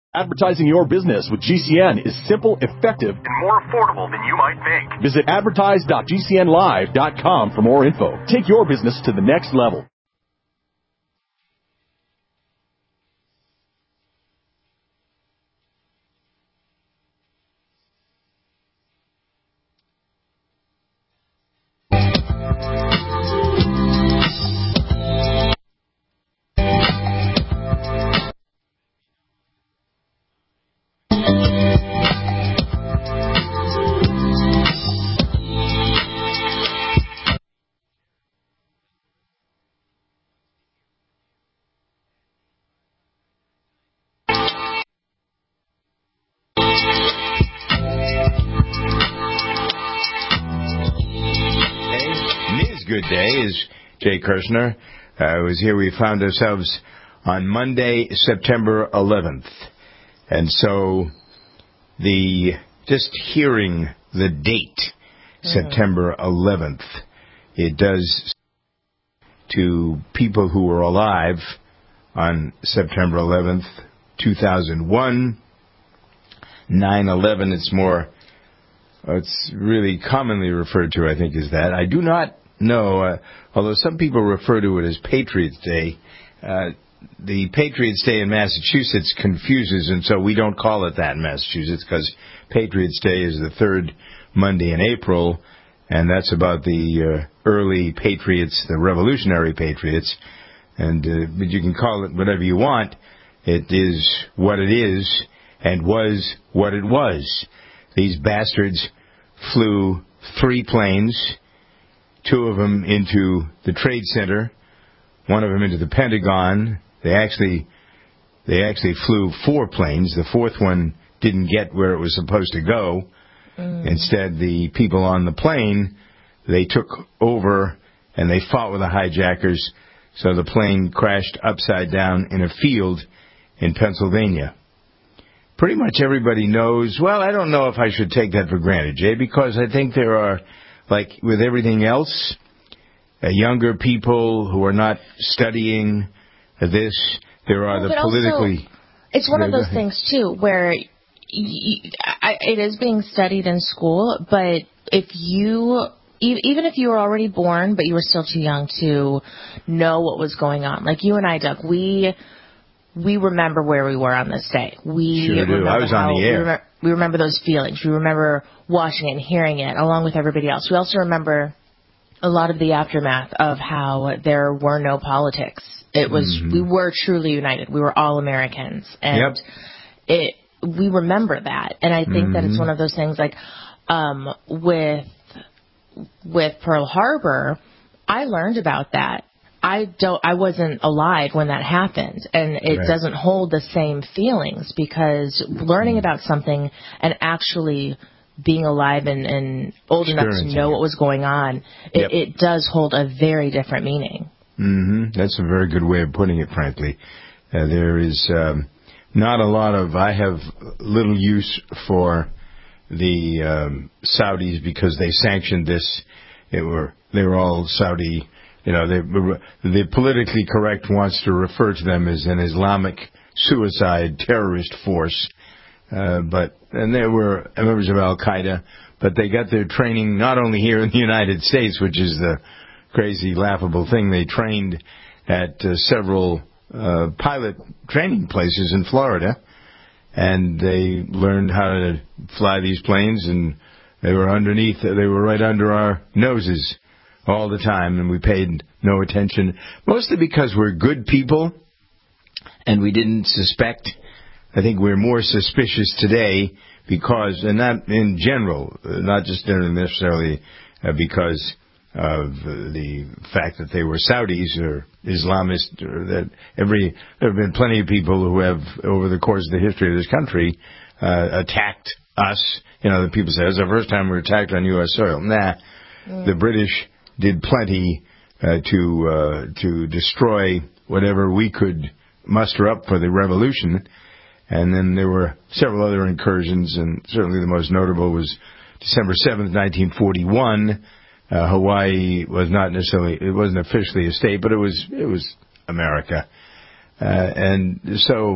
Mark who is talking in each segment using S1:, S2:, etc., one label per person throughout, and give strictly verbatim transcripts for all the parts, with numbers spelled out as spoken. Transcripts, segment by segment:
S1: Advertising your business with G C N is simple, effective, and more affordable than you might think. Visit advertise dot g c n live dot com for more info. Take your business to the next level.
S2: Good day is Jay Kirshner. Uh, was here. We found ourselves on Monday, September eleventh, and so the just hearing the date, mm-hmm. September eleventh, it does to people who were alive on September eleventh, two thousand one, nine eleven. It's more. It's really commonly referred to, I think, as that. I do not. No, uh, although some people refer to it as Patriots Day, uh, the Patriots Day in Massachusetts confuses, and so we don't call it that in Massachusetts because Patriots Day is the third Monday in April, and that's about the uh, early Patriots, the Revolutionary Patriots, and uh, but you can call it whatever you want. It is what it is and was what it was. These bastards flew three planes. Two of them into the Trade Center, one of them into the Pentagon. They actually, they actually flew four planes. The fourth one didn't get where it was supposed to go. Mm. Instead, the people on the plane, they took over and they fought with the hijackers. So the plane crashed upside down in a field in Pennsylvania. Pretty much everybody knows. Well, I don't know if I should take that for granted, Jay, because I think there are. Like with everything else, uh, younger people who are not studying this, there are well, the politically...
S3: Also, it's one of those things, too, where y- y- I, it is being studied in school, but if you... Even if you were already born, but you were still too young to know what was going on. Like you and I, Doug, we... We remember where we were on this day. We
S2: sure do. I was on the air.
S3: We remember, we remember those feelings. We remember watching it and hearing it along with everybody else. We also remember a lot of the aftermath of how there were no politics. It was mm-hmm. we were truly united. We were all Americans, and
S2: yep.
S3: it we remember that. And I think mm-hmm. that it's one of those things like um, with with Pearl Harbor. I learned about that. I don't. I wasn't alive when that happened, and it right. doesn't hold the same feelings because learning about something and actually being alive and, and old enough to know what was going on, it, yep. it does hold a very different meaning.
S2: Mm-hmm. That's a very good way of putting it, frankly. Uh, there is um, not a lot of. I have little use for the um, Saudis because they sanctioned this. It were they were all Saudi. You know, they, the politically correct wants to refer to them as an Islamic suicide terrorist force. Uh, but, and they were members of Al-Qaeda, but they got their training not only here in the United States, which is the crazy, laughable thing. They trained at uh, several uh, pilot training places in Florida, and they learned how to fly these planes, and they were underneath, they were right under our noses all the time, and we paid no attention, mostly because we're good people, and we didn't suspect. I think we're more suspicious today because, and not in general, not just necessarily uh, because of the fact that they were Saudis or Islamists, or that every, there have been plenty of people who have, over the course of the history of this country, uh, attacked us. You know, the people say, it's the first time we were attacked on U S soil. Nah, mm. the British did plenty uh, to uh, to destroy whatever we could muster up for the revolution. And then there were several other incursions, and certainly the most notable was December seventh, nineteen forty-one. Uh, Hawaii was not necessarily, it wasn't officially a state, but it was it was America. Uh, and so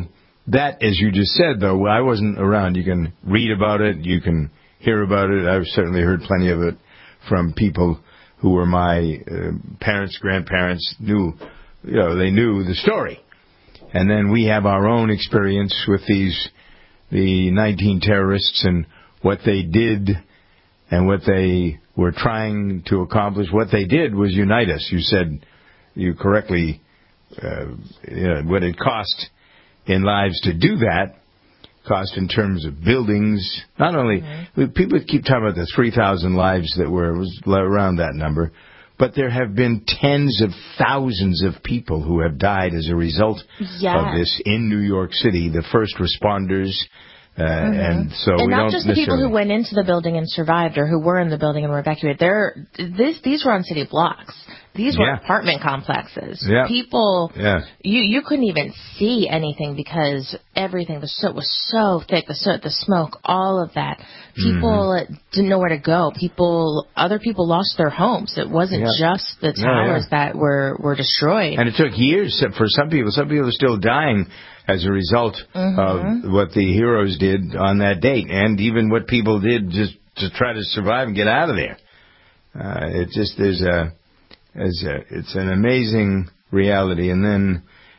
S2: that, as you just said, though, I wasn't around. You can read about it. You can hear about it. I've certainly heard plenty of it from people who were my uh, parents, grandparents, knew, you know, they knew the story. And then we have our own experience with these, the nineteen terrorists and what they did and what they were trying to accomplish. What they did was unite us. You said, you correctly, uh, you know, what it cost in lives to do that, cost in terms of buildings. Not only, mm-hmm. people keep talking about the three thousand lives that were, it was around that number, but there have been tens of thousands of people who have died as a result yes. of this in New York City, the first responders. Uh, mm-hmm. And so
S3: and
S2: we
S3: not
S2: don't
S3: just the people who went into the building and survived, or who were in the building and were evacuated. They're, this, these were on city blocks. These were yeah. apartment complexes.
S2: Yeah.
S3: People,
S2: yeah.
S3: you you couldn't even see anything because everything, the soot was so thick, the soot, the smoke, all of that. People mm-hmm. didn't know where to go. People, other people lost their homes. It wasn't yeah. just the towers yeah, yeah. that were, were destroyed.
S2: And it took years for some people. Some people are still dying as a result mm-hmm. of what the heroes did on that date, and even what people did just to try to survive and get out of there. Uh, it just there's a, there's a it's an amazing reality, and then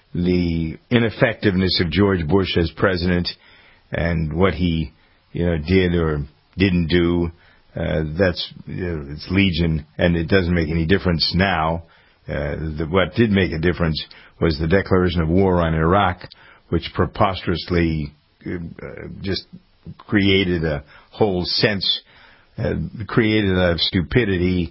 S2: the ineffectiveness of George Bush as president and what he you know did or didn't do. Uh, that's you know, it's legion, and it doesn't make any difference now. Uh, the, what did make a difference was the declaration of war on Iraq, which preposterously uh, just created a whole sense, uh, created a stupidity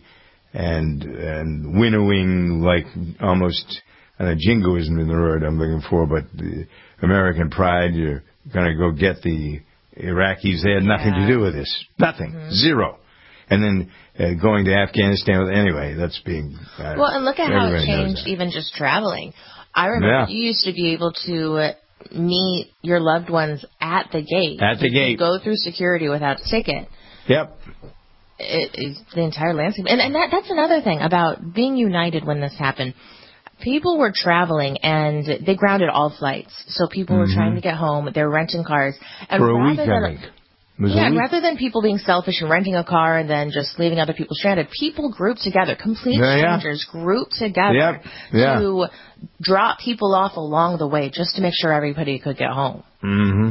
S2: and and winnowing, like almost, uh, jingoism in the word I'm looking for, but the American pride, you're going to go get the Iraqis. They had nothing yeah. to do with this. Nothing. Mm-hmm. Zero. And then uh, going to Afghanistan. Anyway, that's being... Uh,
S3: well, and look at how it changed even just traveling. I remember yeah. you used to be able to meet your loved ones at the gate.
S2: At the
S3: you
S2: gate.
S3: Go through security without a ticket.
S2: Yep.
S3: It, it, the entire landscape. And, and that, that's another thing about being united when this happened. People were traveling, and they grounded all flights. So people mm-hmm. were trying to get home. They were renting cars. And
S2: For a
S3: rather
S2: week,
S3: than,
S2: I think.
S3: Yeah, and rather than people being selfish and renting a car and then just leaving other people stranded, people grouped together, complete yeah, strangers yeah. grouped together
S2: yep. yeah.
S3: to drop people off along the way just to make sure everybody could get home.
S2: Mm-hmm.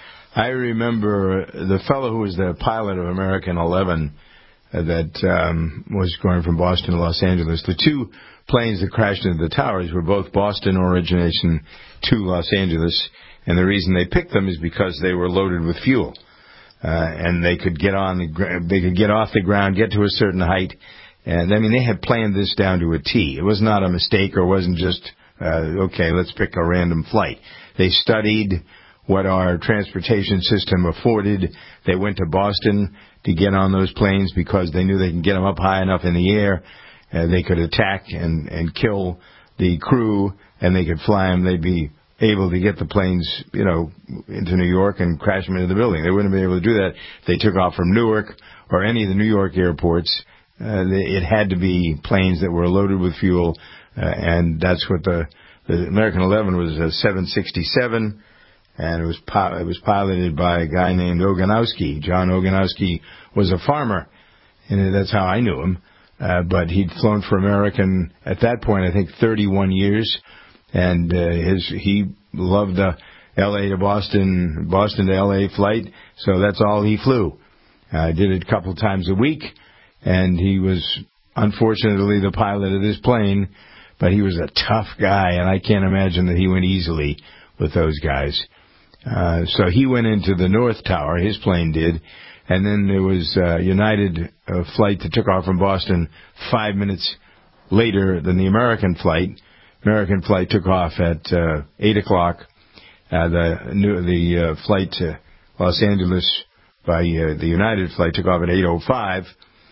S2: I remember the fellow who was the pilot of American eleven uh, that um, was going from Boston to Los Angeles. The two planes that crashed into the towers were both Boston origination to Los Angeles, and the reason they picked them is because they were loaded with fuel. Uh, and they could get on the gr- they could get off the ground, get to a certain height, and I mean they had planned this down to a T. It was not a mistake, or wasn't just uh, okay, let's pick a random flight. They studied what our transportation system afforded. They went to Boston to get on those planes because they knew they can get them up high enough in the air, uh, they could attack and and kill the crew, and they could fly them. They'd be able to get the planes, you know, into New York and crash them into the building. They wouldn't have been able to do that if they took off from Newark or any of the New York airports. Uh, they, it had to be planes that were loaded with fuel, uh, and that's what the, the American eleven was, a seven sixty-seven, and it was pi- it was piloted by a guy named Ogonowski. John Ogonowski was a farmer, and that's how I knew him. Uh, but he'd flown for American at that point, I think, thirty-one years. And uh, his he loved the L A to Boston, Boston to L A flight, so that's all he flew. I uh, did it a couple of times a week, and he was unfortunately the pilot of this plane, but he was a tough guy, and I can't imagine that he went easily with those guys. Uh, so he went into the North Tower, his plane did, and then there was a United uh, flight that took off from Boston five minutes later than the American flight. American flight took off at uh, eight o'clock. Uh, the new, the uh, flight to Los Angeles by uh, the United flight took off at eight oh five,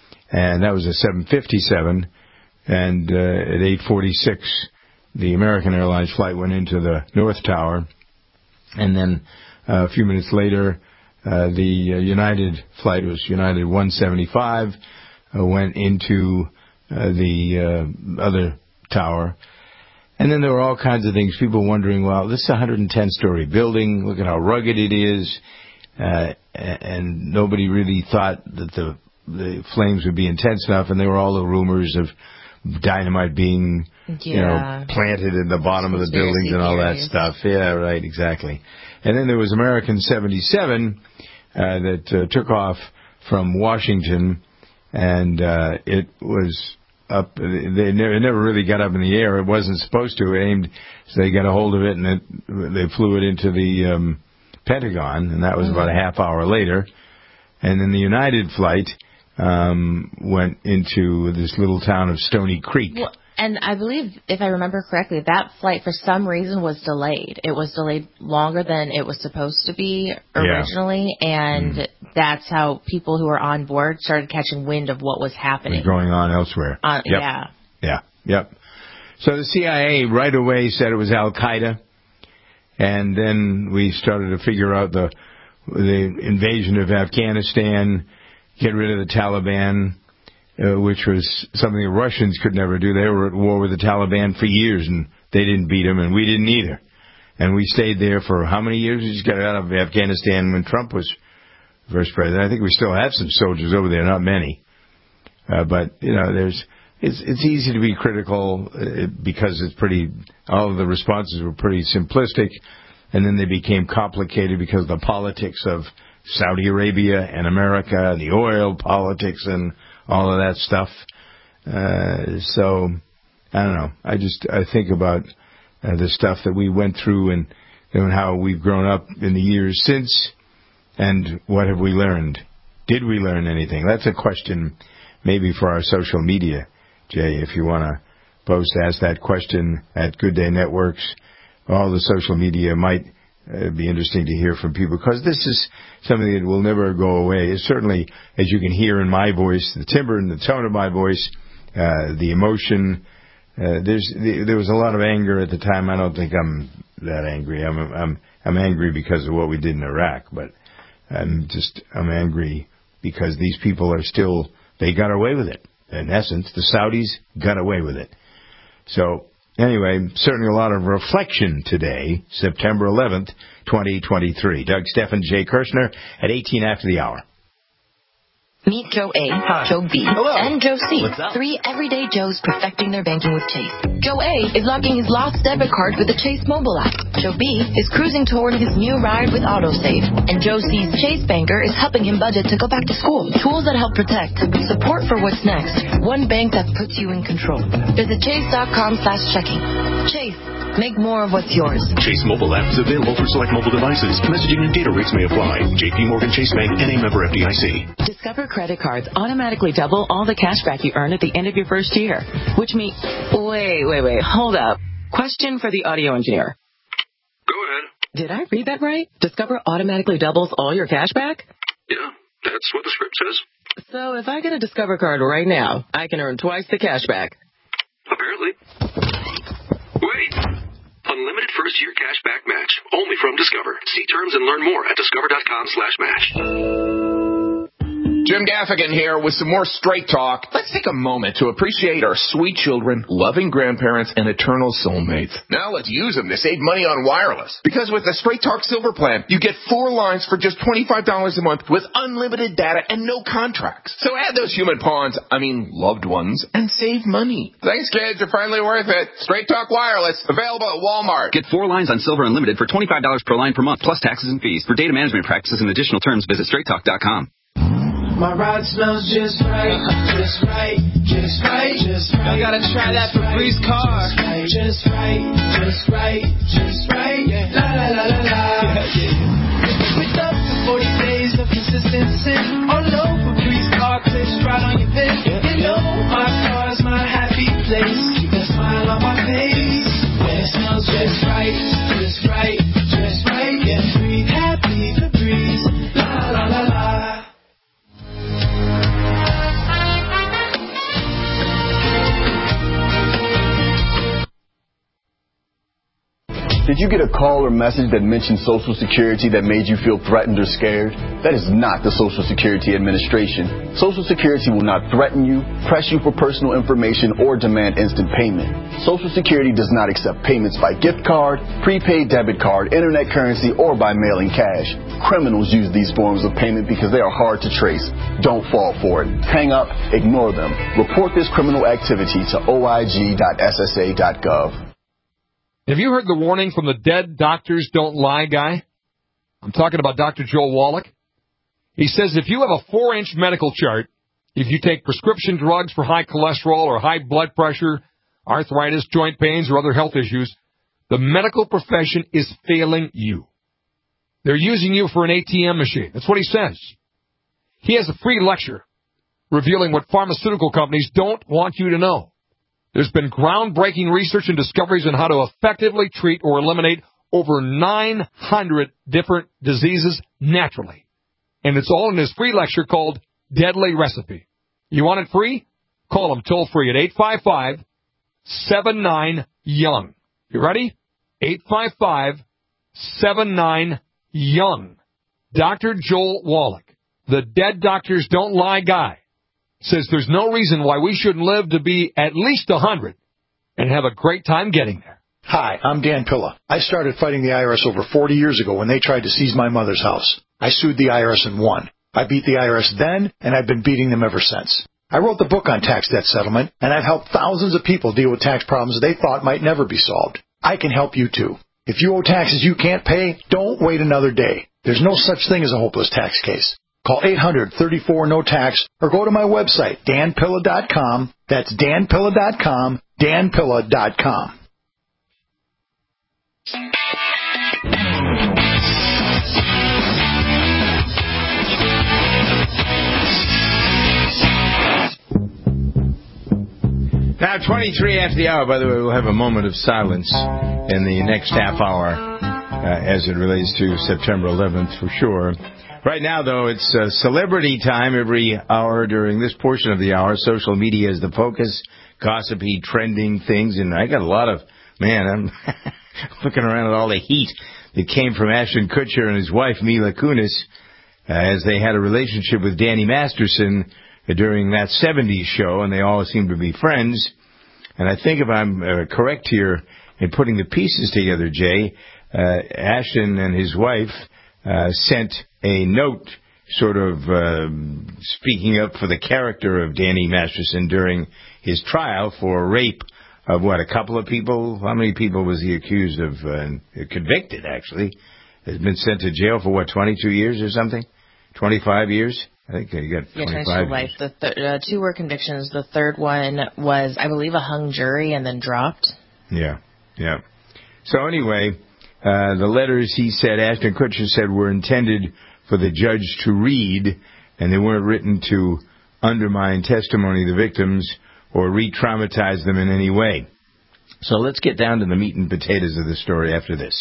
S2: and that was a seven fifty-seven. And uh, at eight forty-six, the American Airlines flight went into the North Tower. And then uh, a few minutes later, uh, the uh, United flight was United one seventy-five, uh, went into uh, the uh, other tower. And then there were all kinds of things. People wondering, well, this is a one hundred ten story building. Look at how rugged it is. Uh, and nobody really thought that the the flames would be intense enough. And there were all the rumors of dynamite being, yeah. you know, planted in the bottom of the buildings and all that stuff. Yeah, right, exactly. And then there was American seventy-seven uh, that uh, took off from Washington, and uh, it was up. They never, it never really got up in the air. It wasn't supposed to. It aimed, so they got a hold of it, and it, they flew it into the um, Pentagon, and that was mm-hmm. about a half hour later. And then the United flight um, went into this little town of Stony Creek.
S3: Well, and I believe, if I remember correctly, that flight for some reason was delayed. It was delayed longer than it was supposed to be originally, yeah. and mm. that's how people who were on board started catching wind of what was happening.
S2: It was going on elsewhere.
S3: Uh,
S2: yep.
S3: Yeah.
S2: Yeah, yep. So the C I A right away said it was Al-Qaeda, and then we started to figure out the the invasion of Afghanistan, get rid of the Taliban, Uh, which was something the Russians could never do. They were at war with the Taliban for years, and they didn't beat them, and we didn't either. And we stayed there for how many years? We just got out of Afghanistan when Trump was first president. I think we still have some soldiers over there, not many. Uh, but, you know, there's it's it's easy to be critical uh, because it's pretty, all of the responses were pretty simplistic, and then they became complicated because of the politics of Saudi Arabia and America, and the oil politics and all of that stuff. Uh, so, I don't know. I just, I think about uh, the stuff that we went through and, and how we've grown up in the years since, and what have we learned? Did we learn anything? That's a question maybe for our social media, Jay, if you want to post, ask that question at Good Day Networks. All the social media might It'd be interesting to hear from people, because this is something that will never go away. It's certainly, as you can hear in my voice, the timbre and the tone of my voice, uh, the emotion. Uh, there's the, there was a lot of anger at the time. I don't think I'm that angry. I'm I'm I'm angry because of what we did in Iraq, but I'm just I'm angry because these people are still, they got away with it. In essence, the Saudis got away with it. So. Anyway, certainly a lot of reflection today, September eleventh, twenty twenty-three. Doug Steffen, Jay Kirshner, at eighteen after the hour.
S4: Meet Joe A, Hi. Joe B,
S2: Hello.
S4: and Joe C.
S2: What's up?
S4: Three everyday Joes perfecting their banking with Chase. Joe A is locking his lost debit card with the Chase mobile app. Joe B is cruising toward his new ride with AutoSave. And Joe C's Chase banker is helping him budget to go back to school. Tools that help protect. Support for what's next. One bank that puts you in control. Visit chase.com slash checking. Chase. Make more of what's yours.
S5: Chase mobile app is available for select mobile devices. Messaging and data rates may apply. J P Morgan Chase Bank, N A member F D I C.
S6: Discover credit cards automatically double all the cash back you earn at the end of your first year. Which means... Wait, wait, wait. Hold up. Question for the audio engineer.
S7: Go ahead.
S6: Did I read that right? Discover automatically doubles all your cash back?
S7: Yeah, that's what the script says.
S6: So if I get a Discover card right now, I can earn twice the cash back.
S7: Apparently. Wait. Unlimited first-year cash back match. Only from Discover. See terms and learn more at discover.com slash match.
S8: Jim Gaffigan here with some more Straight Talk. Let's take a moment to appreciate our sweet children, loving grandparents, and eternal soulmates. Now let's use them to save money on wireless. Because with the Straight Talk Silver Plan, you get four lines for just twenty-five dollars a month with unlimited data and no contracts. So add those human pawns, I mean loved ones, and save money. Thanks, kids. You're finally worth it. Straight Talk Wireless, available at Walmart.
S9: Get four lines on Silver Unlimited for twenty-five dollars per line per month, plus taxes and fees. For data management practices and additional terms, visit straight talk dot com.
S10: My ride smells just right, just right, just right, just right. You gotta try that Febreze car. Just right, just right, just right. La la la la la. With up to forty days of consistency. Oh no, Febreze car clips right on your pin. You know my car's my happy place. Keep a smile on my face. When it smells just right, just right, just right. Yeah, breathe happy Febreze. La la la la.
S11: Did you get a call or message that mentioned Social Security that made you feel threatened or scared? That is not the Social Security Administration. Social Security will not threaten you, press you for personal information, or demand instant payment. Social Security does not accept payments by gift card, prepaid debit card, internet currency, or by mailing cash. Criminals use these forms of payment because they are hard to trace. Don't fall for it. Hang up, ignore them. Report this criminal activity to O I G dot S S A dot gov.
S12: Have you heard the warning from the Dead Doctors Don't Lie guy? I'm talking about Doctor Joel Wallach. He says if you have a four-inch medical chart, if you take prescription drugs for high cholesterol or high blood pressure, arthritis, joint pains, or other health issues, the medical profession is failing you. They're using you for an A T M machine. That's what he says. He has a free lecture revealing what pharmaceutical companies don't want you to know. There's been groundbreaking research and discoveries on how to effectively treat or eliminate over nine hundred different diseases naturally. And it's all in his free lecture called Deadly Recipe. You want it free? Call him toll free at eight five five, seven nine, young. You ready? eight five five, seven nine, young. Doctor Joel Wallach, the Dead Doctors Don't Lie guy, says there's no reason why we shouldn't live to be at least one hundred and have a great time getting there.
S13: Hi, I'm Dan Pilla. I started fighting the I R S over forty years ago when they tried to seize my mother's house. I sued the I R S and won. I beat the I R S then, and I've been beating them ever since. I wrote the book on tax debt settlement, and I've helped thousands of people deal with tax problems they thought might never be solved. I can help you, too. If you owe taxes you can't pay, don't wait another day. There's no such thing as a hopeless tax case. Call eight hundred, thirty-four, no tax or go to my website, dan pilla dot com. That's dan pilla dot com, dan pilla dot com.
S2: Now, twenty-three after the hour. By the way, we'll have a moment of silence in the next half hour uh, as it relates to September eleventh for sure. Right now, though, it's uh, celebrity time every hour during this portion of the hour. Social media is the focus, gossipy, trending things, and I got a lot of, man, I'm looking around at all the heat that came from Ashton Kutcher and his wife, Mila Kunis, uh, as they had a relationship with Danny Masterson uh, during that seventies show, and they all seem to be friends. And I think if I'm uh, correct here in putting the pieces together, Jay, uh, Ashton and his wife uh, sent a note sort of uh, speaking up for the character of Danny Masterson during his trial for rape of, what, a couple of people? How many people was he accused of? Uh, convicted, actually. Has been sent to jail for, what, twenty-two years or something? twenty-five years? I think he got
S3: yeah,
S2: twenty-five
S3: life. The th- uh, two were convictions. The third one was, I believe, a hung jury and then dropped.
S2: Yeah, yeah. So anyway, uh, the letters, he said, Ashton Kutcher said, were intended for the judge to read, and they weren't written to undermine testimony of the victims or re-traumatize them in any way. So let's get down to the meat and potatoes of the story after this.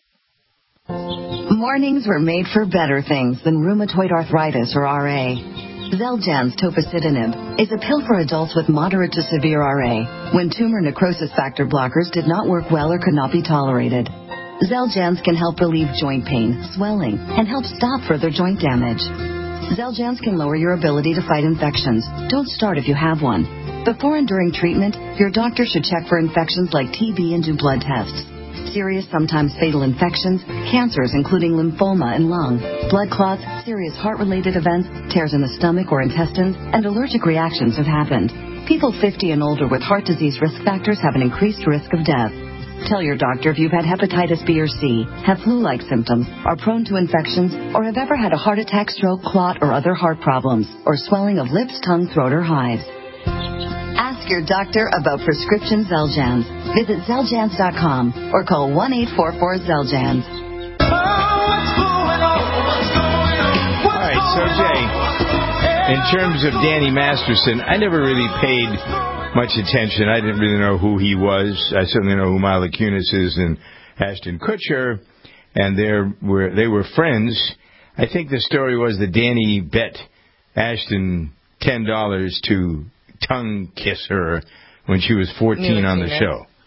S14: Mornings were made for better things than rheumatoid arthritis or R A. Xeljanz tofacitinib is a pill for adults with moderate to severe R A when tumor necrosis factor blockers did not work well or could not be tolerated. Xeljanz can help relieve joint pain, swelling, and help stop further joint damage. Xeljanz can lower your ability to fight infections. Don't start if you have one. Before and during treatment, your doctor should check for infections like T B and do blood tests. Serious, sometimes fatal infections, cancers including lymphoma and lung, blood clots, serious heart-related events, tears in the stomach or intestines, and allergic reactions have happened. People fifty and older with heart disease risk factors have an increased risk of death. Tell your doctor if you've had hepatitis B or C, have flu-like symptoms, are prone to infections, or have ever had a heart attack, stroke, clot, or other heart problems, or swelling of lips, tongue, throat, or hives. Ask your doctor about prescription Xeljanz. Visit Xeljanz dot com or call one eight four four Xeljanz.
S2: All right, so Jay, in terms of Danny Masterson, I never really paid much attention. I didn't really know who he was. I certainly know who Mila Kunis is and Ashton Kutcher, and they were they were friends. I think the story was that Danny bet Ashton ten dollars to tongue kiss her when she was fourteen on the show.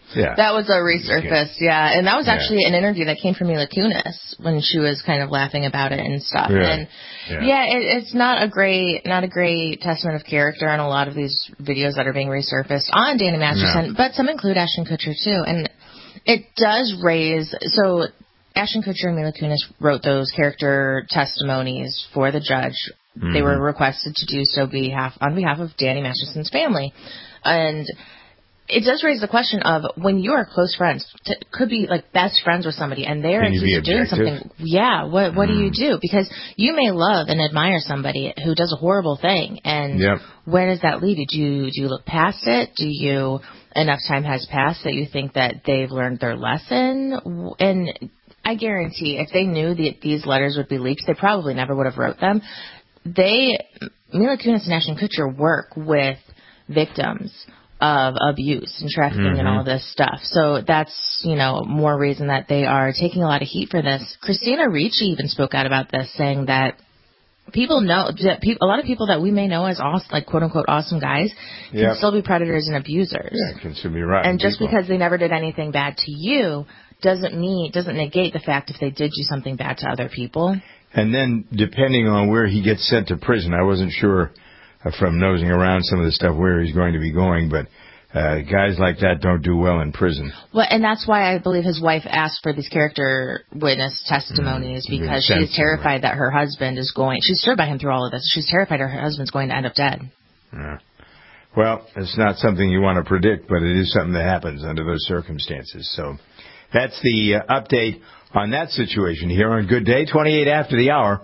S2: Yeah.
S3: That was a resurface, yeah. And that was actually
S2: yeah.
S3: an interview that came from Mila Kunis when she was kind of laughing about it and stuff.
S2: Yeah.
S3: And
S2: yeah,
S3: yeah it, it's not a great not a great testament of character in a lot of these videos that are being resurfaced on Danny Masterson, no. but some include Ashton Kutcher too. And it does raise, so Ashton Kutcher and Mila Kunis wrote those character testimonies for the judge. Mm-hmm. They were requested to do so behalf, on behalf of Danny Masterson's family. And it does raise the question of when you are close friends, t- could be like best friends with somebody, and they're accused of doing something. Yeah, what what mm. do you do? Because you may love and admire somebody who does a horrible thing, and
S2: yep.
S3: where does that lead you? Do you do you look past it? Do you enough time has passed that you think that they've learned their lesson? And I guarantee, if they knew that these letters would be leaked, they probably never would have wrote them. They, Mila Kunis and Ashton Kutcher work with victims of abuse and trafficking mm-hmm. and all this stuff. So that's, you know, more reason that they are taking a lot of heat for this. Christina Ricci even spoke out about this, saying that people know, that pe- a lot of people that we may know as awesome, like quote unquote awesome guys can yep. still be predators and abusers.
S2: Yeah, can still be right.
S3: And just
S2: people.
S3: because they never did anything bad to you doesn't mean, doesn't negate the fact if they did do something bad to other people.
S2: And then depending on where he gets sent to prison, I wasn't sure from nosing around some of the stuff where he's going to be going, but uh, guys like that don't do well in prison.
S3: Well, and that's why I believe his wife asked for these character witness testimonies, mm, because she's terrified that her husband is going, she's stood by him through all of this, she's terrified her husband's going to end up dead.
S2: Yeah. Well, it's not something you want to predict, but it is something that happens under those circumstances. So that's the uh, update on that situation here on Good Day, twenty-eight after the hour.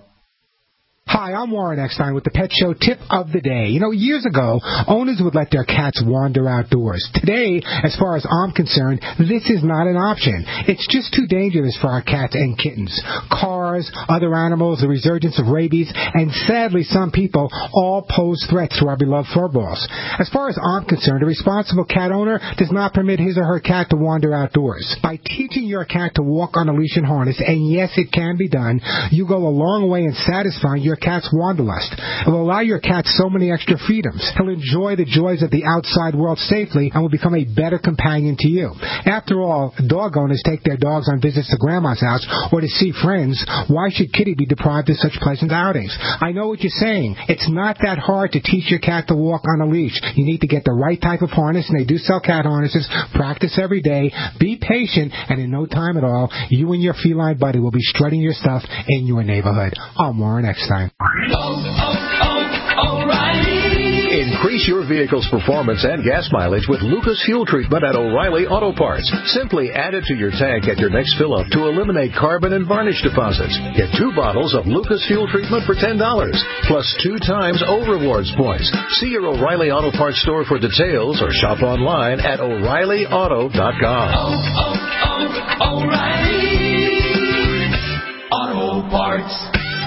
S15: Hi, I'm Warren Eckstein with the Pet Show Tip of the Day. You know, years ago, owners would let their cats wander outdoors. Today, as far as I'm concerned, this is not an option. It's just too dangerous for our cats and kittens. Cars, other animals, the resurgence of rabies, and sadly, some people all pose threats to our beloved furballs. As far as I'm concerned, a responsible cat owner does not permit his or her cat to wander outdoors. By teaching your cat to walk on a leash and harness, and yes, it can be done, you go a long way in satisfying your cat's wanderlust. It will allow your cat so many extra freedoms. He'll enjoy the joys of the outside world safely and will become a better companion to you. After all, dog owners take their dogs on visits to grandma's house or to see friends. Why should Kitty be deprived of such pleasant outings? I know what you're saying. It's not that hard to teach your cat to walk on a leash. You need to get the right type of harness, and they do sell cat harnesses. Practice every day. Be patient, and in no time at all, you and your feline buddy will be strutting your stuff in your neighborhood. I'm Warren Eckstein.
S16: Oh, oh, oh, O'Reilly. Increase your vehicle's performance and gas mileage with Lucas Fuel Treatment at O'Reilly Auto Parts. Simply add it to your tank at your next fill-up to eliminate carbon and varnish deposits. Get two bottles of Lucas Fuel Treatment for ten dollars, plus two times O Rewards points. See your O'Reilly Auto Parts store for details or shop online at O'Reilly Auto dot com.
S10: Oh, oh, oh, O'Reilly Auto Parts.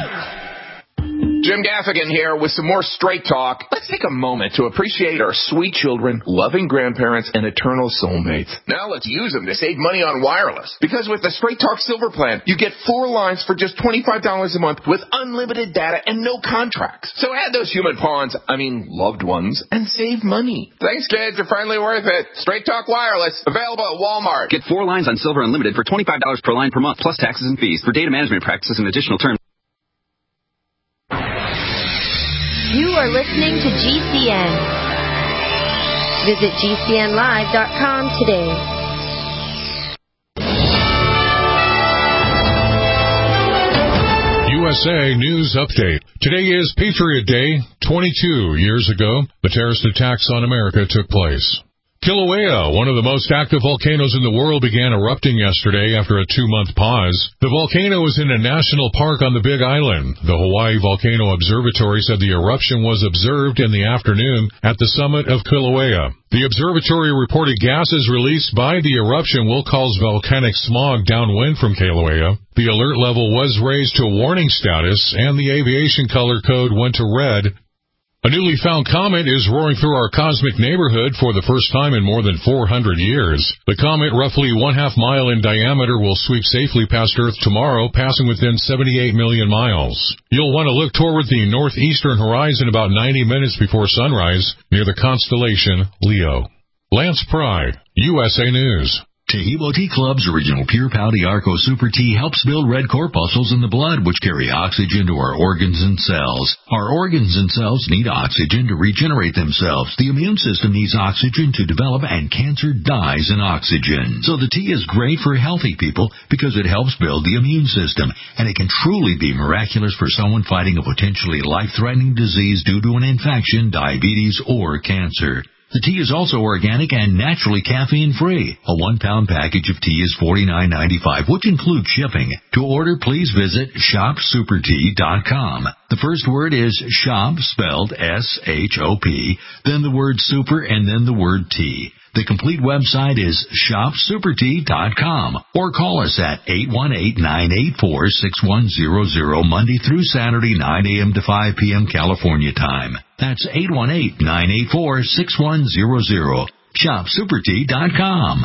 S8: Jim Gaffigan here with some more straight talk. Let's take a moment to appreciate our sweet children, loving grandparents, and eternal soulmates. Now let's use them to save money on wireless. Because with the Straight Talk Silver Plan, you get four lines for just twenty-five dollars a month with unlimited data and no contracts. So add those human pawns, I mean loved ones, and save money. Thanks, kids. You're finally worth it. Straight Talk Wireless, available at Walmart.
S9: Get four lines on Silver Unlimited for twenty-five dollars per line per month, plus taxes and fees. For data management practices and additional terms.
S17: You are listening to G C N. Visit G C N live dot com today.
S18: U S A News Update. Today is Patriot Day. twenty-two years ago, the terrorist attacks on America took place. Kilauea, one of the most active volcanoes in the world, began erupting yesterday after a two-month pause. The volcano is in a national park on the Big Island. The Hawaii Volcano Observatory said the eruption was observed in the afternoon at the summit of Kilauea. The observatory reported gases released by the eruption will cause volcanic smog downwind from Kilauea. The alert level was raised to warning status, and the aviation color code went to red. A newly found comet is roaring through our cosmic neighborhood for the first time in more than four hundred years. The comet, roughly one half mile in diameter, will sweep safely past Earth tomorrow, passing within seventy-eight million miles. You'll want to look toward the northeastern horizon about ninety minutes before sunrise near the constellation Leo. Lance Pry, U S A News.
S19: Taheebo Tea Club's original Pure Pouty Arco Super Tea helps build red corpuscles in the blood, which carry oxygen to our organs and cells. Our organs and cells need oxygen to regenerate themselves. The immune system needs oxygen to develop, and cancer dies in oxygen. So the tea is great for healthy people because it helps build the immune system, and it can truly be miraculous for someone fighting a potentially life-threatening disease due to an infection, diabetes, or cancer. The tea is also organic and naturally caffeine-free. A one-pound package of tea is forty-nine ninety-five, which includes shipping. To order, please visit shop super tea dot com. The first word is shop, spelled S H O P, then the word super, and then the word tea. The complete website is shop super tea dot com, or call us at eight one eight, nine eight four, six one zero zero Monday through Saturday, nine a.m. to five p.m. California time. That's eight one eight, nine eight four, six one zero zero. shop super tea dot com.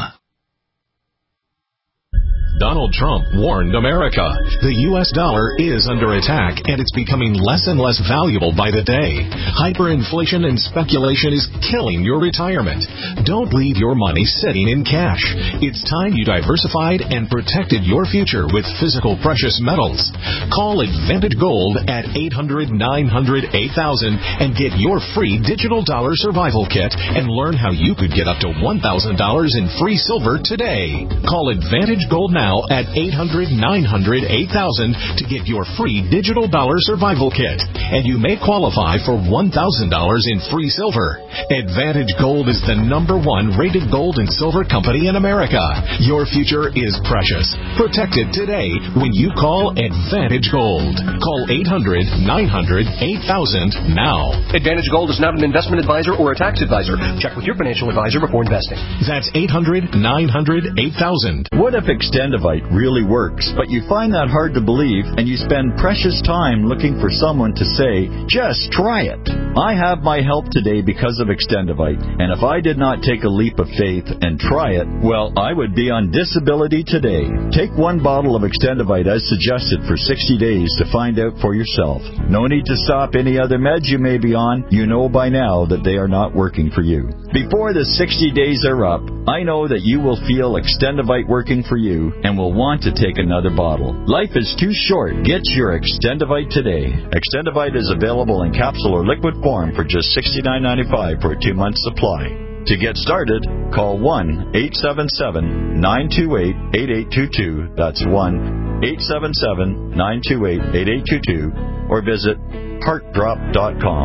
S5: Donald Trump warned America. The U S dollar is under attack, and it's becoming less and less valuable by the day. Hyperinflation and speculation is killing your retirement. Don't leave your money sitting in cash. It's time you diversified and protected your future with physical precious metals. Call Advantage Gold at eight hundred, nine hundred, eight thousand and get your free digital dollar survival kit and learn how you could get up to one thousand dollars in free silver today. Call Advantage Gold now at eight hundred, nine hundred, eight thousand to get your free digital dollar survival kit, and you may qualify for one thousand dollars in free silver. Advantage Gold is the number one rated gold and silver company in America. Your future is precious. Protect it today when you call Advantage Gold. Call eight hundred, nine hundred, eight thousand now.
S20: Advantage Gold is not an investment advisor or a tax advisor. Check with your financial advisor before investing.
S5: That's eight hundred, nine hundred, eight thousand.
S21: What if Extendivite really works, but you find that hard to believe, and you spend precious time looking for someone to say, just try it? I have my help today because of Extendivite, and if I did not take a leap of faith and try it, well, I would be on disability today. Take one bottle of Extendivite as suggested for sixty days to find out for yourself. No need to stop any other meds you may be on. You know by now that they are not working for you. Before the sixty days are up, I know that you will feel Extendivite working for you and will want to take another bottle. Life is too short. Get your Extendivite today. Extendivite is available in capsule or liquid form for just sixty-nine ninety-five for a two-month supply. To get started, call one eight seven seven, nine two eight, eight eight two two. That's one eight seven seven, nine two eight, eight eight two two, or visit heart drop dot com.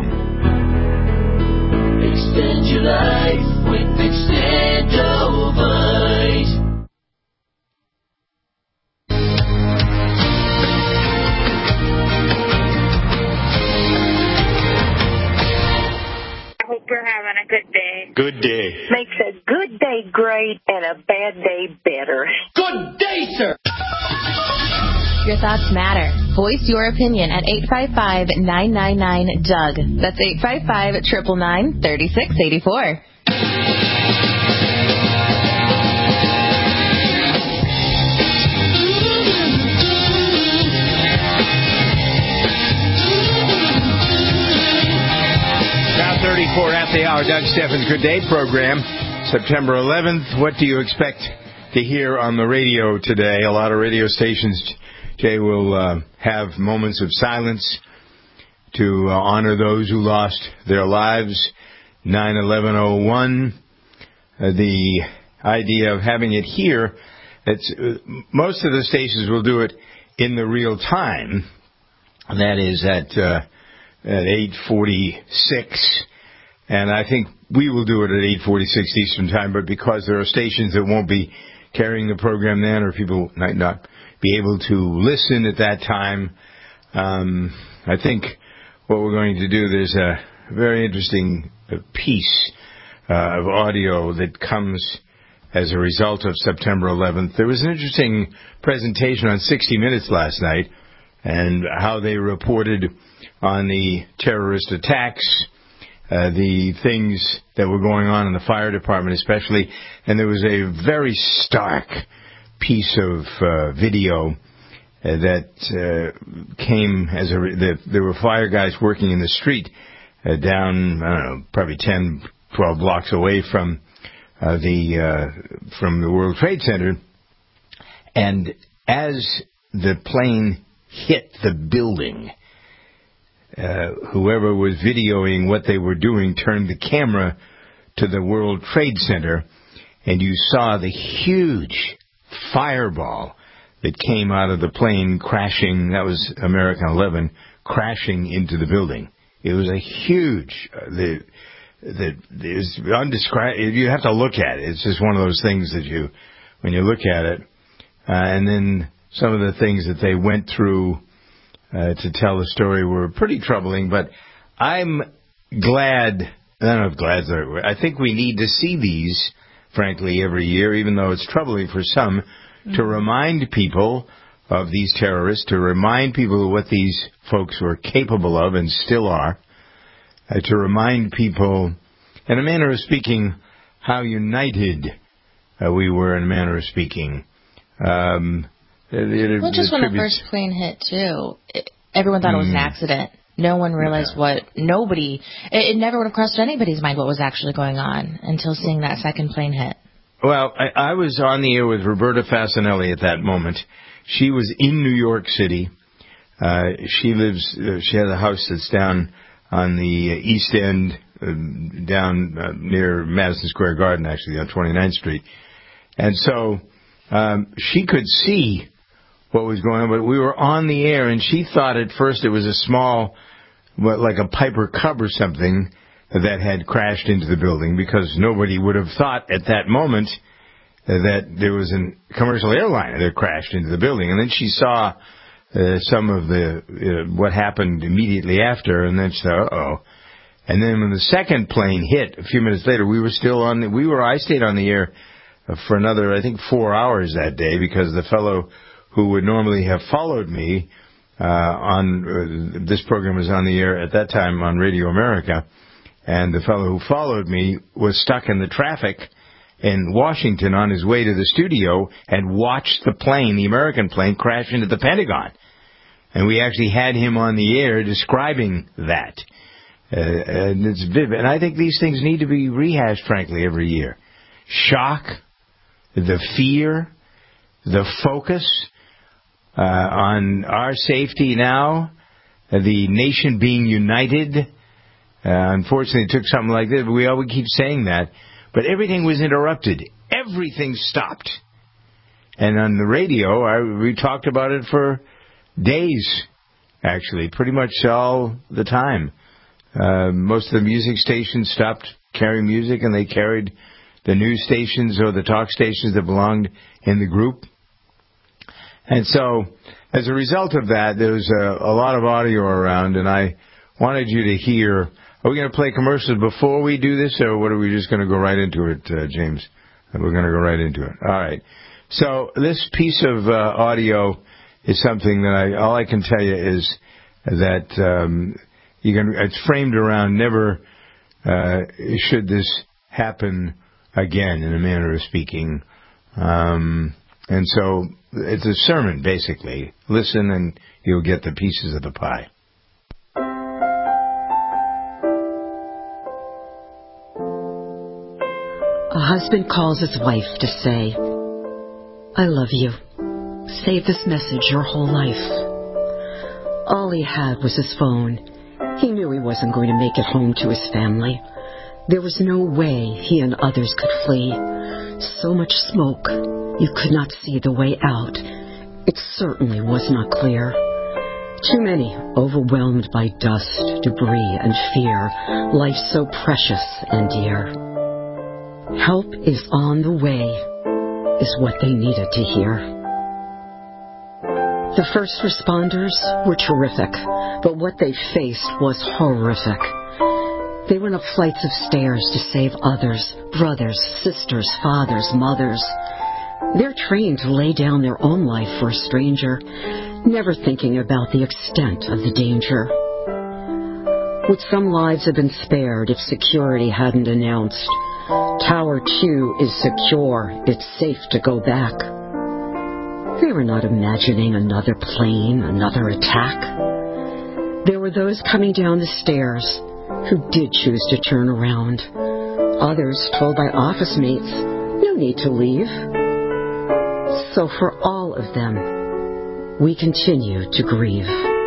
S10: Extend your life with Extendivite.
S22: Hope you're having a good day.
S21: Good day.
S22: Makes a good day great and a bad day better.
S10: Good day, sir.
S3: Your thoughts matter. Voice your opinion at eight five five, nine nine nine, D U G. That's eight five five, nine nine nine, three six eight four.
S2: thirty-four at the hour. Doug Steffens' Good Day program, September eleventh. What do you expect to hear on the radio today? A lot of radio stations, Jay, will uh, have moments of silence to uh, honor those who lost their lives. nine eleven oh one. Uh, the idea of having it here, it's, uh, most of the stations will do it in the real time. That is at uh, at eight forty-six. And I think we will do it at eight forty-six Eastern Time, but because there are stations that won't be carrying the program then, or people might not be able to listen at that time, um, I think what we're going to do, there's a very interesting piece uh, of audio that comes as a result of September eleventh. There was an interesting presentation on sixty minutes last night, and how they reported on the terrorist attacks, Uh, the things that were going on in the fire department especially, and there was a very stark piece of uh, video uh, that uh, came as a that there were fire guys working in the street uh, down, I don't know, probably ten, twelve blocks away from uh, the uh, from the World Trade Center. And as the plane hit the building, uh, whoever was videoing what they were doing turned the camera to the World Trade Center, and you saw the huge fireball that came out of the plane crashing. That was American eleven, crashing into the building. It was a huge, uh, the, the, it's undescribable. You have to look at it. It's just one of those things that you, when you look at it, uh, and then some of the things that they went through uh, to tell the story were pretty troubling, but I'm glad, I don't know if glad's the right word. I think we need to see these, frankly, every year, even though it's troubling for some, mm-hmm. to remind people of these terrorists, to remind people of what these folks were capable of and still are, uh, to remind people, in a manner of speaking, how united uh, we were, in a manner of speaking. Um, it, it,
S3: well, just when the first plane hit, too, it, everyone thought mm. it was an accident. No one realized yeah. what, nobody, it, it never would have crossed anybody's mind what was actually going on until seeing that second plane hit.
S2: Well, I, I was on the air with Roberta Fasanelli at that moment. She was in New York City. Uh, she lives, uh, she has a house that's down on the East End, uh, down uh, near Madison Square Garden, actually, on twenty-ninth Street. And so um, she could see what was going on, but we were on the air, and she thought at first it was a small, what, like a Piper Cub or something that had crashed into the building, because nobody would have thought at that moment that there was a commercial airliner that crashed into the building. And then she saw uh, some of the uh, what happened immediately after, and then she thought, uh-oh. And then when the second plane hit, a few minutes later, we were still on, the, we were, I stayed on the air for another, I think, four hours that day, because the fellow who would normally have followed me uh, on, uh, this program was on the air at that time on Radio America, and the fellow who followed me was stuck in the traffic in Washington on his way to the studio and watched the plane, the American plane, crash into the Pentagon. And we actually had him on the air describing that. Uh, and it's vivid. And I think these things need to be rehashed, frankly, every year. Shock, the fear, the focus uh, on our safety now, the nation being united. Uh, unfortunately, it took something like this, but we always keep saying that. But everything was interrupted. Everything stopped. And on the radio, I, we talked about it for days, actually, pretty much all the time. Uh, most of the music stations stopped carrying music, and they carried the news stations or the talk stations that belonged in the group. And so, as a result of that, there was a, a lot of audio around, and I wanted you to hear. Are we going to play commercials before we do this, or what are we just going to go right into it, uh, James? We're going to go right into it. All right. So this piece of uh, audio is something that I, all I can tell you is that um, you can. It's framed around never uh, should this happen again, in a manner of speaking. Um, and so it's a sermon, basically. Listen, and you'll get the pieces of the pie.
S1: A husband calls his wife to say, I love you. Save this message your whole life. All he had was his phone. He knew he wasn't going to make it home to his family. There was no way he and others could flee. So much smoke, you could not see the way out. It certainly was not clear. Too many overwhelmed by dust, debris, and fear, life so precious and dear. Help is on the way, is what they needed to hear. The first responders were terrific, but what they faced was horrific. They went up flights of stairs to save others, brothers, sisters, fathers, mothers. They're trained to lay down their own life for a stranger, never thinking about the extent of the danger. Would some lives have been spared if security hadn't announced, Tower two is secure, it's safe to go back? They were not imagining another plane, another attack. There were those coming down the stairs who did choose to turn around, Others told by office mates, no need to leave. So for all of them, we continue to grieve.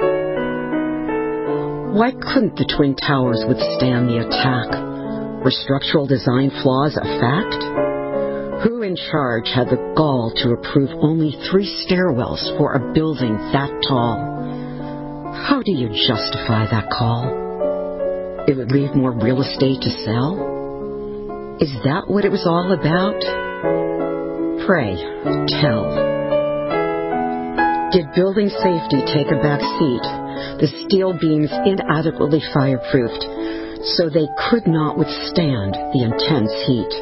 S1: Why couldn't the Twin Towers withstand the attack? Were structural design flaws a fact? Who in charge had the gall to approve only three stairwells for a building that tall? How do you justify that call? It would leave more real estate to sell? Is that what it was all about? Pray, tell. Did building safety take a back seat? The steel beams inadequately fireproofed, so they could not withstand the intense heat.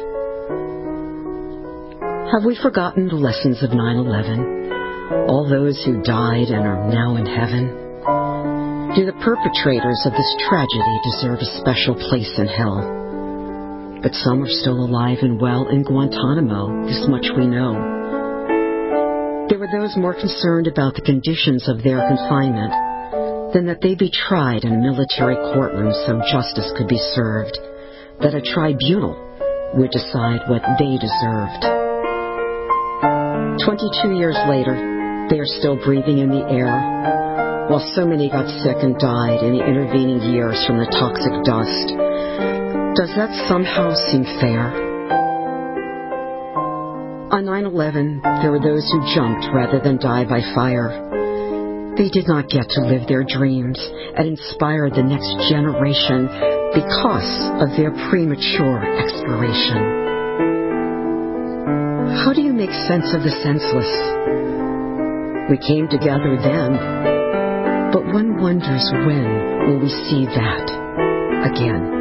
S1: Have we forgotten the lessons of nine eleven? All those who died and are now in heaven? Do the perpetrators of this tragedy deserve a special place in hell? But some are still alive and well in Guantanamo, this much we know. There were those more concerned about the conditions of their confinement than that they be tried in a military courtroom so justice could be served, that a tribunal would decide what they deserved. Twenty-two years later, they are still breathing in the air, while so many got sick and died in the intervening years from the toxic dust. Does that somehow seem fair? On nine eleven, there were those who jumped rather than die by fire. They did not get to live their dreams and inspire the next generation because of their premature expiration. How do you make sense of the senseless? We came together then, but one wonders when will we see that again?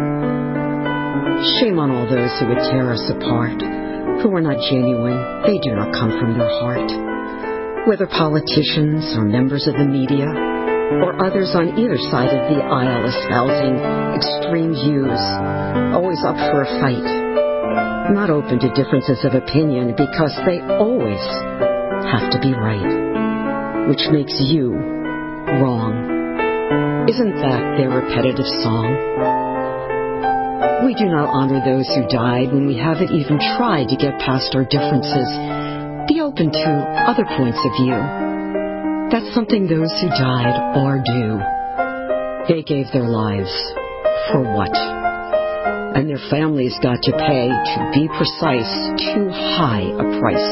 S1: Shame on all those who would tear us apart, who are not genuine. They do not come from their heart. Whether politicians or members of the media or others on either side of the aisle espousing extreme views, always up for a fight, not open to differences of opinion because they always have to be right, which makes you wrong. Isn't that their repetitive song? We do not honor those who died when we haven't even tried to get past our differences. Be open to other points of view. That's something those who died are do. They gave their lives. For what? And their families got to pay, to be precise, too high a price.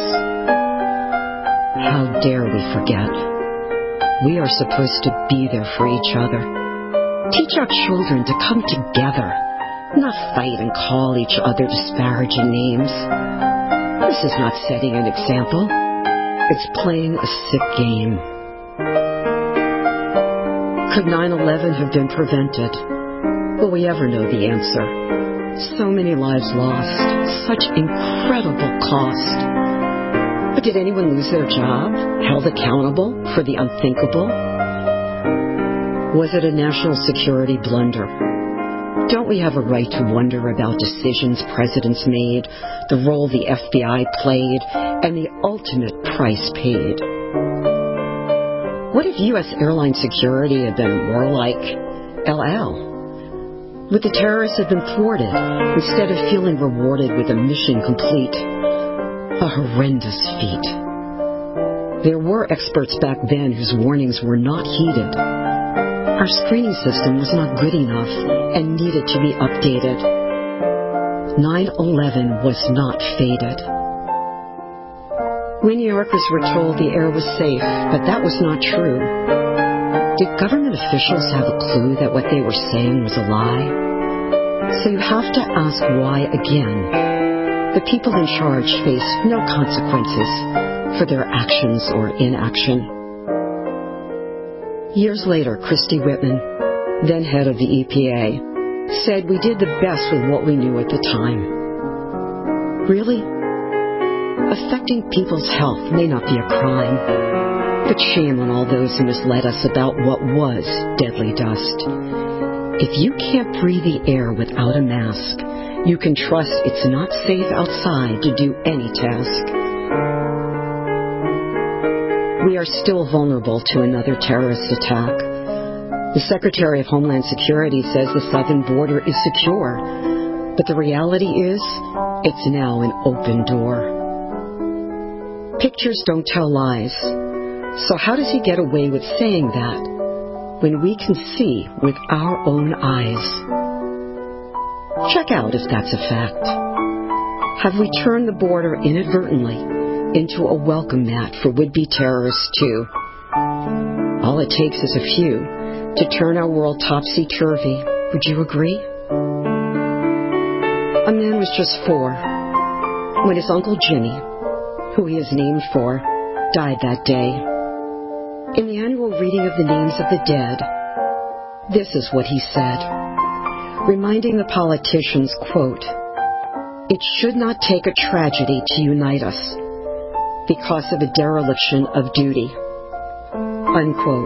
S1: How dare we forget? We are supposed to be there for each other. Teach our children to come together, not fight and call each other disparaging names. This is not setting an example. It's playing a sick game. Could nine eleven have been prevented? Will we ever know the answer? So many lives lost. Such incredible cost. But did anyone lose their job? Held accountable for the unthinkable? Was it a national security blunder? Don't we have a right to wonder about decisions presidents made, the role the F B I played, and the ultimate price paid? What if U S airline security had been more like El Al? Would the terrorists have been thwarted instead of feeling rewarded with a mission complete? A horrendous feat. There were experts back then whose warnings were not heeded. Our screening system was not good enough and needed to be updated. nine eleven was not fated. We New Yorkers were told the air was safe, but that was not true. Did government officials have a clue that what they were saying was a lie? So you have to ask why again. The people in charge face no consequences for their actions or inaction. Years later, Christy Whitman, then head of the E P A, said we did the best with what we knew at the time. Really? Affecting people's health may not be a crime, but shame on all those who misled us about what was deadly dust. If you can't breathe the air without a mask, you can trust it's not safe outside to do any task. We are still vulnerable to another terrorist attack. The Secretary of Homeland Security says the southern border is secure, But the reality is, it's now an open door. Pictures don't tell lies. So how does he get away with saying that when we can see with our own eyes? Check out if that's a fact. Have we turned the border inadvertently into a welcome mat for would-be terrorists too? All it takes is a few to turn our world topsy-turvy. Would you agree? A man was just four when his Uncle Jimmy, who he is named for, died that day. In the annual reading of the names of the dead, this is what he said, reminding the politicians, quote, "It should not take a tragedy to unite us because of a dereliction of duty," unquote.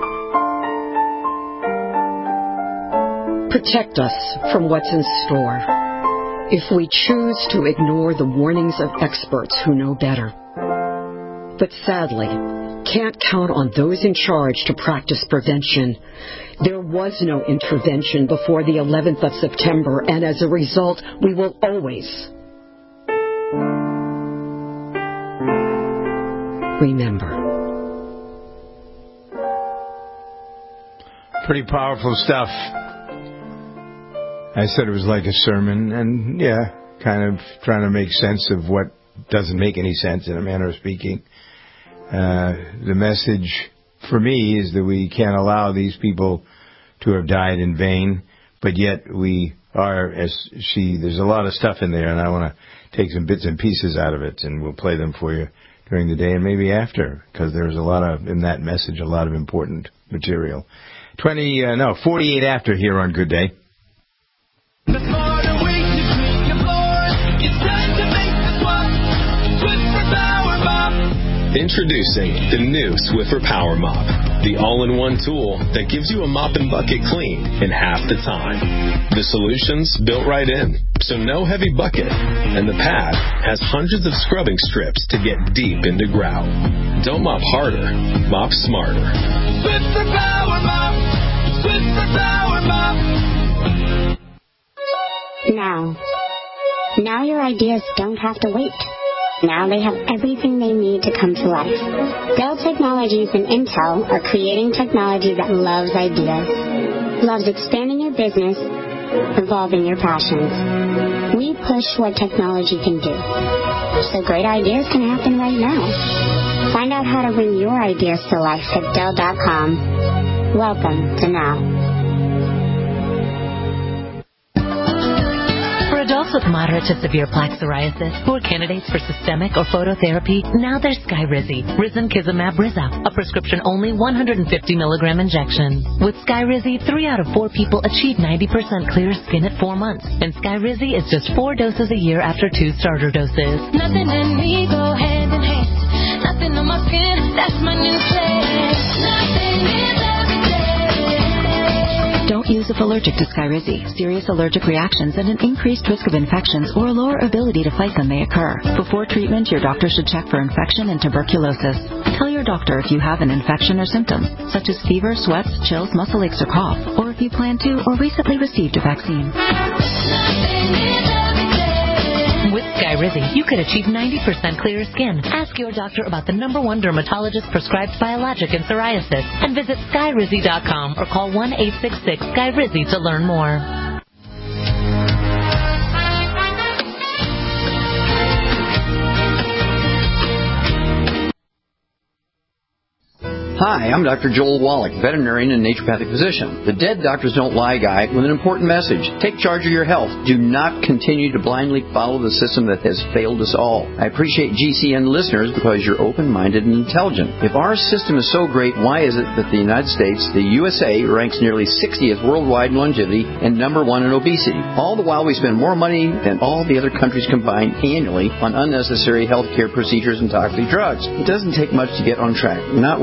S1: Protect us from what's in store if we choose to ignore the warnings of experts who know better. But sadly, can't count on those in charge to practice prevention. There was no intervention before the eleventh of September, and as a result, we will always remember.
S2: Pretty powerful stuff. I said it was like a sermon, and yeah, kind of trying to make sense of what doesn't make any sense in a manner of speaking. Uh, the message for me is that we can't allow these people to have died in vain, but yet we are, as she, there's a lot of stuff in there, and I want to take some bits and pieces out of it, and we'll play them for you during the day and maybe after, because there's a lot of, in that message, a lot of important material. twenty, uh, no, forty-eight after here on Good Day.
S4: Introducing the new Swiffer Power Mop, the all-in-one tool that gives you a mop and bucket clean in half the time. The solution's built right in, so no heavy bucket, and the pad has hundreds of scrubbing strips to get deep into grout. Don't mop harder, mop smarter.
S10: Swiffer Power Mop, Swiffer Power Mop.
S6: Now, now your ideas don't have to wait. Now they have everything they need to come to life. Dell Technologies and Intel are creating technology that loves ideas, loves expanding your business, evolving your passions. We push what technology can do, so great ideas can happen right now. Find out how to bring your ideas to life at Dell dot com. Welcome to Now.
S23: For adults with moderate to severe plaque psoriasis who are candidates for systemic or phototherapy, now there's Skyrizi, Risankizumab Rizza, a prescription-only one hundred fifty milligram injection. With Skyrizi, three out of four people achieve ninety percent clear skin at four months, and Skyrizi is just four doses a year after two starter doses.
S10: Nothing in me go hand in hand. Nothing on my skin, that's my new plan. Nothing is
S24: Don't use if allergic to Skyrizi. Serious allergic reactions and an increased risk of infections or a lower ability to fight them may occur. Before treatment, your doctor should check for infection and tuberculosis. Tell your doctor if you have an infection or symptoms, such as fever, sweats, chills, muscle aches, or cough, or if you plan to or recently received a vaccine.
S23: With Skyrizi, you could achieve ninety percent clearer skin. Ask your doctor about the number one dermatologist prescribed biologic in psoriasis and visit Skyrizi dot com or call one eight six six Skyrizi to learn more.
S25: Hi, I'm Doctor Joel Wallach, veterinarian and naturopathic physician. The Dead Doctors Don't Lie guy with an important message. Take charge of your health. Do not continue to blindly follow the system that has failed us all. I appreciate G C N listeners because you're open-minded and intelligent. If our system is so great, why is it that the United States, the U S A, ranks nearly sixtieth worldwide in longevity and number one in obesity? All the while we spend more money than all the other countries combined annually on unnecessary health care procedures and toxic drugs. It doesn't take much to get on track. Not with the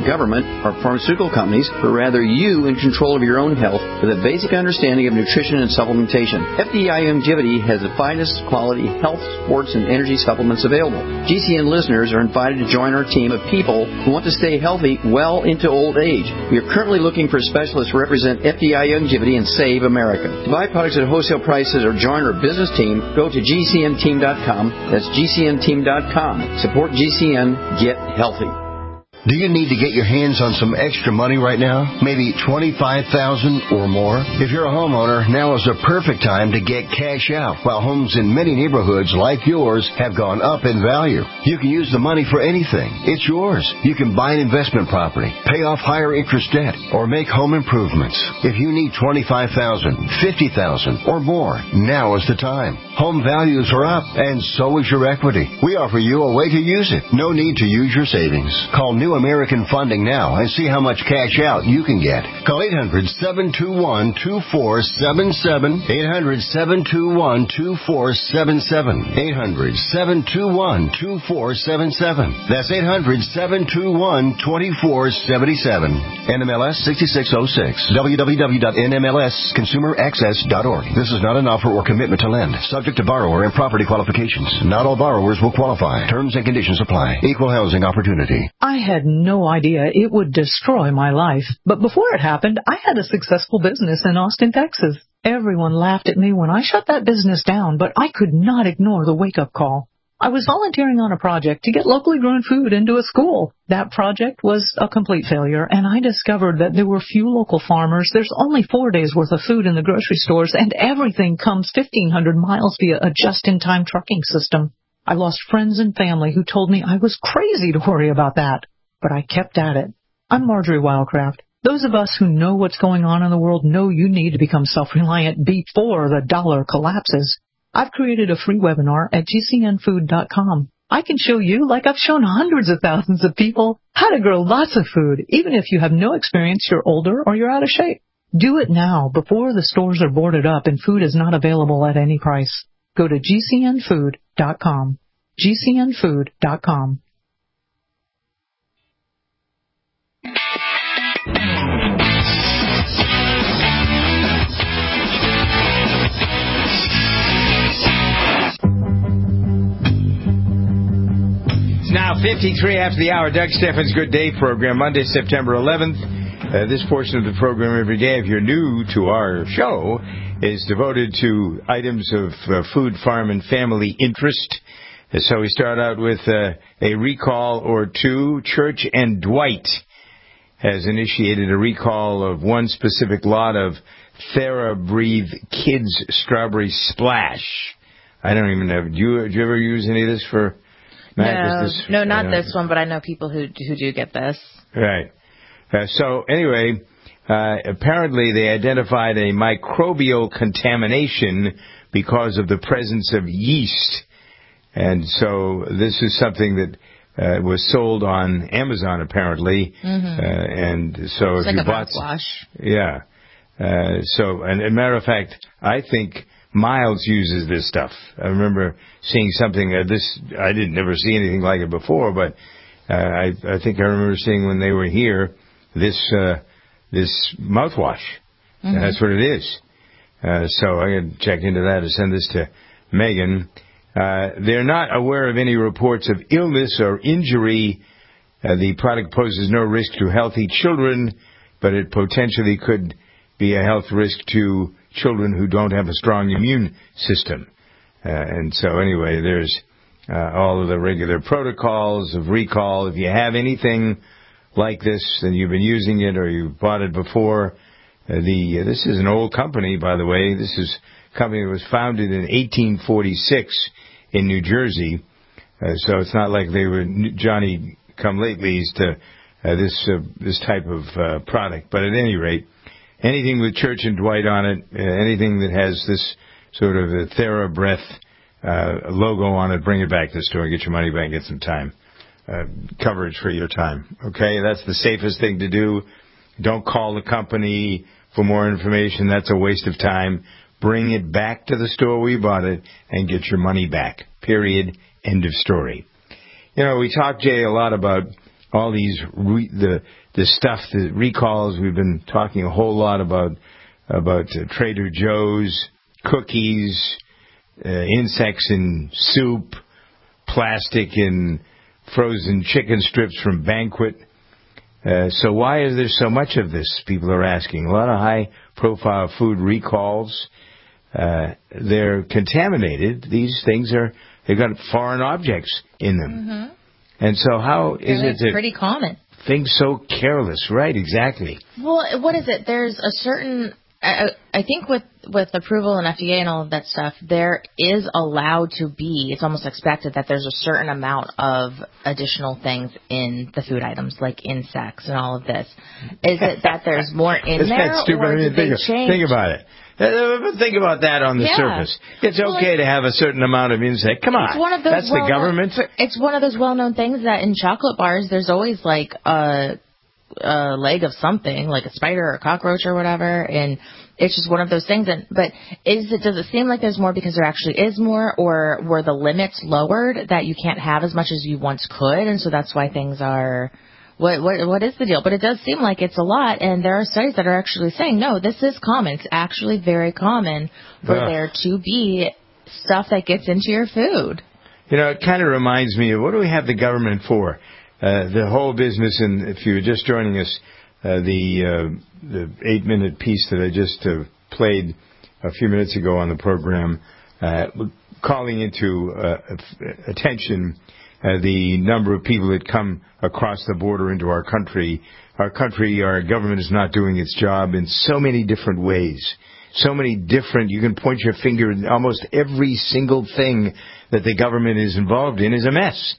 S25: government or pharmaceutical companies, but rather you in control of your own health with a basic understanding of nutrition and supplementation. F D I Longevity has the finest quality health, sports, and energy supplements available. G C N listeners are invited to join our team of people who want to stay healthy well into old age. We are currently looking for specialists to represent F D I Longevity and Save America. To buy products at wholesale prices or join our business team, go to G C N team dot com. That's G C N team dot com. Support G C N. Get healthy.
S7: Do you need to get your hands on some extra money right now? Maybe twenty-five thousand dollars or more? If you're a homeowner, now is the perfect time to get cash out. While homes in many neighborhoods like yours have gone up in value, you can use the money for anything. It's yours. You can buy an investment property, pay off higher interest debt, or make home improvements. If you need twenty-five thousand dollars, fifty thousand dollars, or more, now is the time. Home values are up, and so is your equity. We offer you a way to use it. No need to use your savings. Call New American Funding now and see how much cash out you can get. Call eight hundred, seven two one, two four seven seven, eight hundred, seven two one, two four seven seven, eight hundred, seven two one, two four seven seven. That's eight hundred, seven two one, two four seven seven. N M L S sixty-six oh six. w w w dot n m l s consumer access dot org. This is not an offer or commitment to lend. Subject to borrower and property qualifications. Not all borrowers will qualify. Terms and conditions apply. Equal housing opportunity.
S11: I had no idea it would destroy my life. But before it happened, I had a successful business in Austin, Texas. Everyone laughed at me when I shut that business down, but I could not ignore the wake-up call. I was volunteering on a project to get locally grown food into a school. That project was a complete failure, and I discovered that there were few local farmers. There's only four days' worth of food in the grocery stores, and everything comes fifteen hundred miles via a just-in-time trucking system. I lost friends and family who told me I was crazy to worry about that, but I kept at it. I'm Marjorie Wildcraft. Those of us who know what's going on in the world know you need to become self-reliant before the dollar collapses. I've created a free webinar at G C N food dot com. I can show you, like I've shown hundreds of thousands of people, how to grow lots of food, even if you have no experience, you're older, or you're out of shape. Do it now, before the stores are boarded up and food is not available at any price. Go to G C N food dot com. G C N food dot com.
S2: Now, fifty-three after the hour, Doug Steffens' Good Day program, Monday, September eleventh. Uh, this portion of the program every day, if you're new to our show, is devoted to items of uh, food, farm, and family interest. Uh, so we start out with uh, a recall or two. Church and Dwight has initiated a recall of one specific lot of TheraBreathe Kids Strawberry Splash. I don't even know. Do you, do you ever use any of this for...
S3: No,
S2: this,
S3: no, not
S2: uh,
S3: this one, but I know people who who do get this.
S2: Right. Uh, so anyway, uh, apparently they identified a microbial contamination because of the presence of yeast, and so this is something that uh, was sold on Amazon apparently,
S3: mm-hmm.
S2: uh, and so
S3: it's
S2: if
S3: like
S2: you
S3: a
S2: bought,
S3: mouthwash.
S2: yeah. Uh, so, and as a matter of fact, I think Miles uses this stuff. I remember seeing something, uh, this, I didn't never see anything like it before, but uh, I, I think I remember seeing when they were here, this, uh, this mouthwash. Mm-hmm. And that's what it is. Uh, so I got to check into that and send this to Megan. Uh, they're not aware of any reports of illness or injury. Uh, the product poses no risk to healthy children, but it potentially could be a health risk to children who don't have a strong immune system. Uh, and so anyway, there's uh, all of the regular protocols of recall. If you have anything like this and you've been using it or you've bought it before, uh, the uh, this is an old company, by the way. This is a company that was founded in eighteen forty-six in New Jersey. Uh, so it's not like they were Johnny come latelys to uh, this uh, this type of uh, product. But at any rate, anything with Church and Dwight on it, uh, anything that has this sort of a TheraBreath uh, logo on it, bring it back to the store and get your money back and get some time uh, coverage for your time. Okay, that's the safest thing to do. Don't call the company for more information. That's a waste of time. Bring it back to the store where you bought it and get your money back. Period. End of story. You know, we talk, Jay, a lot about all these re- the the stuff, the recalls. We've been talking a whole lot about about uh, Trader Joe's, cookies, uh, insects in soup, plastic in frozen chicken strips from Banquet. Uh, so why is there so much of this? People are asking. A lot of high-profile food recalls. Uh, they're contaminated. These things are, they've got foreign objects in them.
S3: Mm-hmm.
S2: And so how is
S3: and
S2: it
S3: it's
S2: that
S3: pretty common.
S2: Things so careless, right? Exactly.
S3: Well, what is it? There's a certain, I, I think with, with approval and F D A and all of that stuff, there is allowed to be, it's almost expected that there's a certain amount of additional things in the food items, like insects and all of this. Is it that there's more in
S2: Isn't
S3: there,
S2: that stupid?
S3: or
S2: I mean,
S3: did
S2: think,
S3: they change?
S2: think about it. Uh, Think about that on the
S3: Yeah.
S2: surface. It's
S3: Well,
S2: okay
S3: it's-
S2: to have a certain amount of insect. Come on.
S3: It's one of those
S2: That's the
S3: well-known-
S2: government.
S3: It's one of those well-known things that in chocolate bars, there's always like a, a leg of something, like a spider or a cockroach or whatever, and it's just one of those things. And but is it does it seem like there's more because there actually is more, or were the limits lowered that you can't have as much as you once could, and so that's why things are. What what what is the deal? But it does seem like it's a lot, and there are studies that are actually saying no, this is common. It's actually very common for
S2: Ugh.
S3: there to be stuff that gets into your food.
S2: You know, it kind of reminds me of what do we have the government for? Uh, the whole business, and if you were just joining us, uh, the uh, the eight-minute piece that I just uh, played a few minutes ago on the program, uh, calling into uh, attention uh, the number of people that come across the border into our country. Our country, our government is not doing its job in so many different ways. So many different, you can point your finger at almost every single thing that the government is involved in is a mess.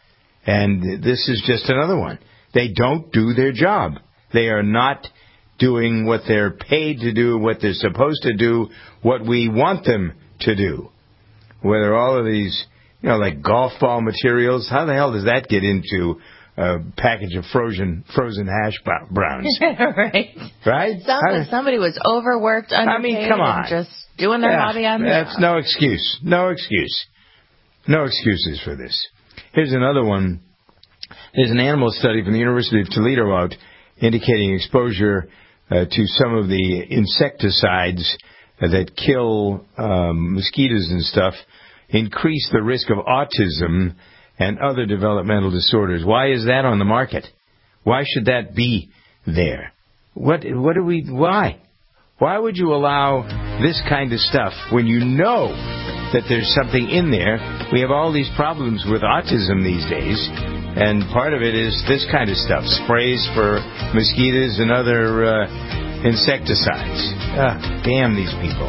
S2: And this is just another one. They don't do their job. They are not doing what they're paid to do, what they're supposed to do, what we want them to do. Whether all of these, you know, like golf ball materials, how the hell does that get into a package of frozen frozen hash browns?
S3: Right.
S2: Right?
S3: Sounds like somebody was overworked, underpaid,
S2: I mean, come on.
S3: and just doing their
S2: Yeah,
S3: hobby on the
S2: That's no excuse. No excuse. No excuses for this. Here's another one. There's an animal study from the University of Toledo out indicating exposure uh, to some of the insecticides uh, that kill um, mosquitoes and stuff increase the risk of autism and other developmental disorders. Why is that on the market? Why should that be there? What what do we why? Why would you allow this kind of stuff when you know that there's something in there? We have all these problems with autism these days, and part of it is this kind of stuff, sprays for mosquitoes and other uh, insecticides. Ah, damn these people.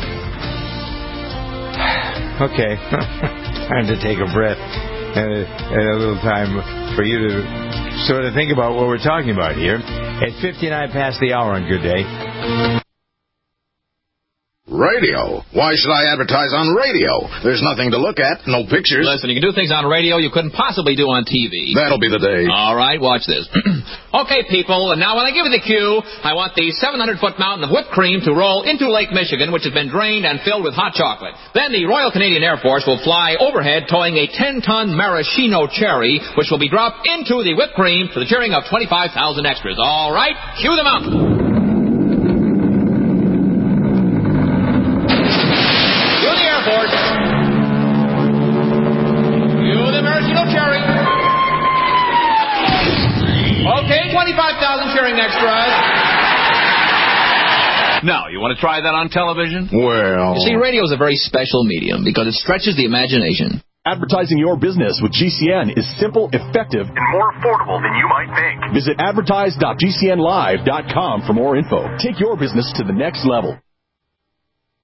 S2: Okay, time to take a breath and a, and a little time for you to sort of think about what we're talking about here. At fifty-nine past the hour on Good Day.
S12: Radio. Why should I advertise on radio? There's nothing to look at, no pictures.
S13: Listen, you can do things on radio you couldn't possibly do on T V.
S12: That'll be the day.
S13: All right, watch this. Okay, people, and now when I give you the cue, I want the seven hundred foot mountain of whipped cream to roll into Lake Michigan, which has been drained and filled with hot chocolate. Then the Royal Canadian Air Force will fly overhead towing a ten ton maraschino cherry, which will be dropped into the whipped cream to the cheering of twenty-five thousand extras. All right, cue the mountain. Okay, twenty-five thousand cheering extras. Now, you want to try that on television?
S12: Well...
S13: You see, radio is a very special medium because it stretches the imagination.
S14: Advertising your business with G C N is simple, effective, and more affordable than you might think. Visit advertise dot g c n live dot com for more info. Take your business to the next level.